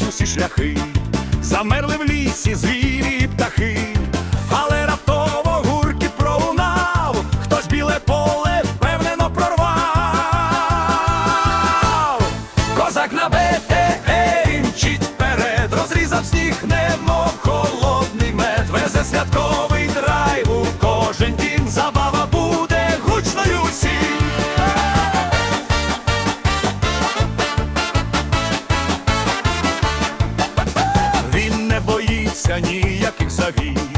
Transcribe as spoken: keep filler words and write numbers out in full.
усі шляхи, замерли в лісі звірі і птахи, але раптово гуркіт пролунав, хтось біле поле впевнено прорвав. Козак на БТРі мчить вперед, розрізав сніг, немов холодний мед, везе святковий драйв у кожен дім, забава буде гучною всім. Він не боїться ніяких завій,